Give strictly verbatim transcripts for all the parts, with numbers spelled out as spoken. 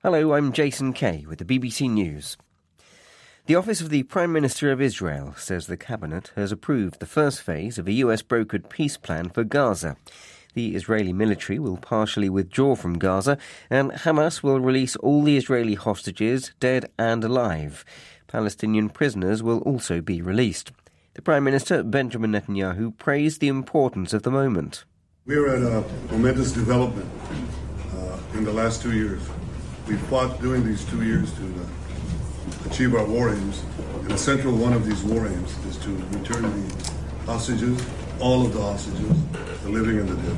Hello, I'm Jason Kay with the B B C News. The Office of the Prime Minister of Israel says the Cabinet has approved the first phase of a U S-brokered peace plan for Gaza. The Israeli military will partially withdraw from Gaza, and Hamas will release all the Israeli hostages, dead and alive. Palestinian prisoners will also be released. The Prime Minister, Benjamin Netanyahu, praised the importance of the moment. We're at a momentous development uh, in the last two years. We fought during these two years to uh, achieve our war aims, and a central one of these war aims is to return the hostages, all of the hostages, the living and the dead.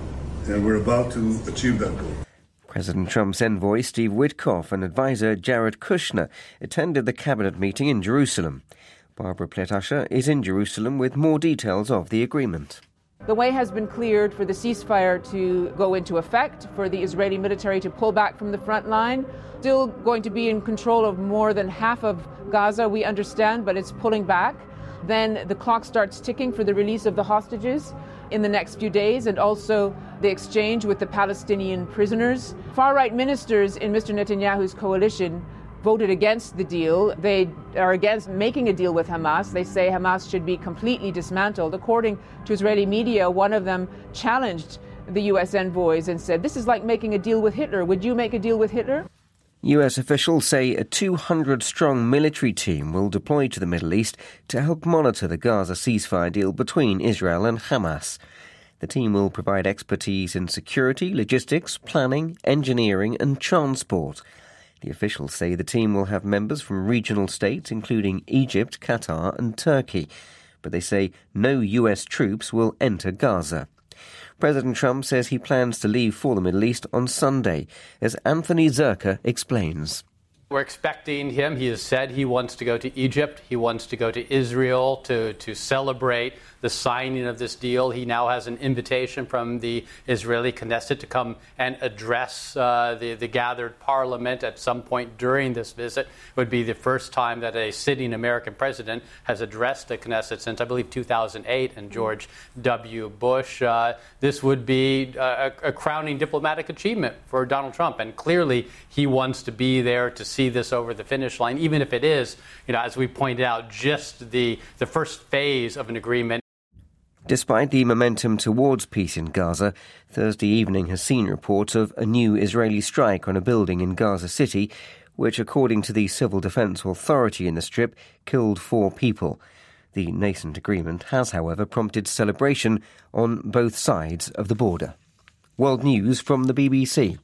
And we're about to achieve that goal. President Trump's envoy, Steve Witkoff, and advisor Jared Kushner attended the cabinet meeting in Jerusalem. Barbara Plett-Usher is in Jerusalem with more details of the agreement. The way has been cleared for the ceasefire to go into effect, for the Israeli military to pull back from the front line. Still going to be in control of more than half of Gaza, we understand, but it's pulling back. Then the clock starts ticking for the release of the hostages in the next few days, and also the exchange with the Palestinian prisoners. Far-right ministers in Mister Netanyahu's coalition voted against the deal. They are against making a deal with Hamas. They say Hamas should be completely dismantled. According to Israeli media, one of them challenged the U S envoys and said, "This is like making a deal with Hitler. Would you make a deal with Hitler?" U S officials say a two hundred strong military team will deploy to the Middle East to help monitor the Gaza ceasefire deal between Israel and Hamas. The team will provide expertise in security, logistics, planning, engineering and transport. The officials say the team will have members from regional states, including Egypt, Qatar and Turkey. But they say no U S troops will enter Gaza. President Trump says he plans to leave for the Middle East on Sunday, as Anthony Zerka explains. We're expecting him. He has said he wants to go to Egypt. He wants to go to Israel to, to celebrate the signing of this deal. He now has an invitation from the Israeli Knesset to come and address uh, the, the gathered parliament at some point during this visit. It would be the first time that a sitting American president has addressed the Knesset since, I believe, two thousand eight and George W. Bush. Uh, this would be a, a crowning diplomatic achievement for Donald Trump, and clearly he wants to be there to see this over the finish line, even if it is, you know, as we pointed out, just the, the first phase of an agreement. Despite the momentum towards peace in Gaza, Thursday evening has seen reports of a new Israeli strike on a building in Gaza City, which, according to the Civil Defense Authority in the Strip, killed four people. The nascent agreement has, however, prompted celebration on both sides of the border. World News from the B B C.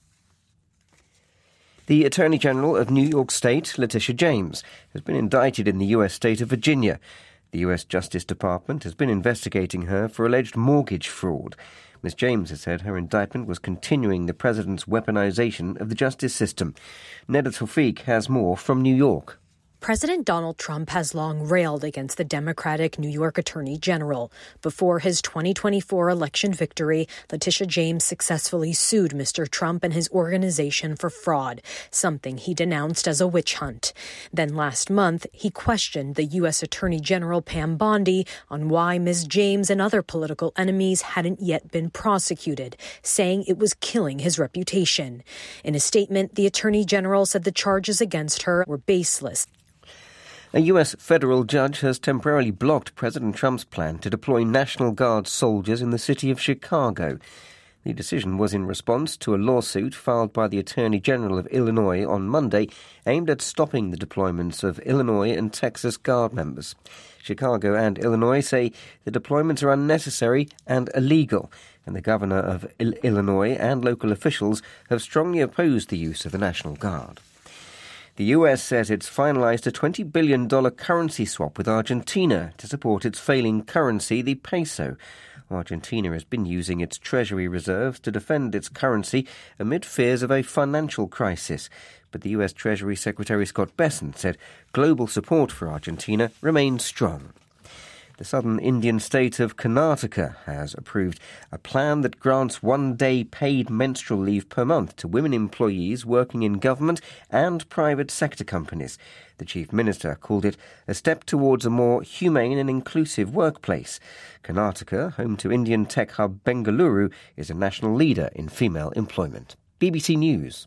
The Attorney General of New York State, Letitia James, has been indicted in the U S state of Virginia. The U S Justice Department has been investigating her for alleged mortgage fraud. Miz James has said her indictment was continuing the president's weaponization of the justice system. Neda Tawfiq has more from New York. President Donald Trump has long railed against the Democratic New York Attorney General. Before his twenty twenty-four election victory, Letitia James successfully sued Mister Trump and his organization for fraud, something he denounced as a witch hunt. Then last month, he questioned the U S Attorney General Pam Bondi on why Miz James and other political enemies hadn't yet been prosecuted, saying it was killing his reputation. In a statement, the Attorney General said the charges against her were baseless. A U S federal judge has temporarily blocked President Trump's plan to deploy National Guard soldiers in the city of Chicago. The decision was in response to a lawsuit filed by the Attorney General of Illinois on Monday, aimed at stopping the deployments of Illinois and Texas Guard members. Chicago and Illinois say the deployments are unnecessary and illegal, and the governor of Il- Illinois and local officials have strongly opposed the use of the National Guard. The U S says it's finalized a twenty billion dollars currency swap with Argentina to support its failing currency, the peso. Argentina has been using its treasury reserves to defend its currency amid fears of a financial crisis. But the U S Treasury Secretary Scott Bessent said global support for Argentina remains strong. The southern Indian state of Karnataka has approved a plan that grants one day paid menstrual leave per month to women employees working in government and private sector companies. The Chief Minister called it a step towards a more humane and inclusive workplace. Karnataka, home to Indian tech hub Bengaluru, is a national leader in female employment. B B C News.